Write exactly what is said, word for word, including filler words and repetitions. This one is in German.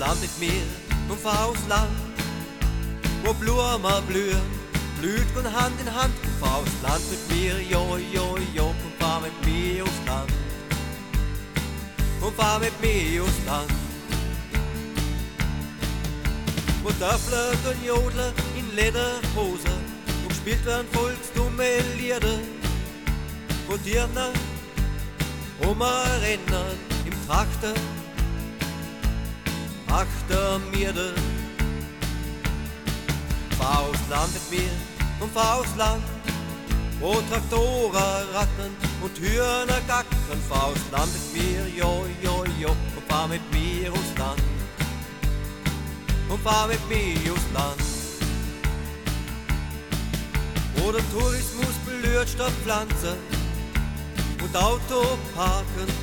Land mit mir und fahr aufs Land, wo Blumen blühen, blüht und Hand in Hand. Und fahr aufs Land mit mir, jo, jo, jo, und fahr mit mir aufs Land. Und fahr mit mir aufs Land. Wo Töffler und Jodler in Lederhose und gespielt werden volksdumme Lieder. Wo Dirner umrennen im Traktor, achter mir de. Fahr aufs Land mit mir und fahr aufs Land, wo Traktoren rattern und Hühner gackern. Fahr aufs Land mit mir, jo, jo, jo, und fahr mit mir aufs Land. Und fahr mit mir aufs Land. Wo der Tourismus blüht statt Pflanzen und Autoparken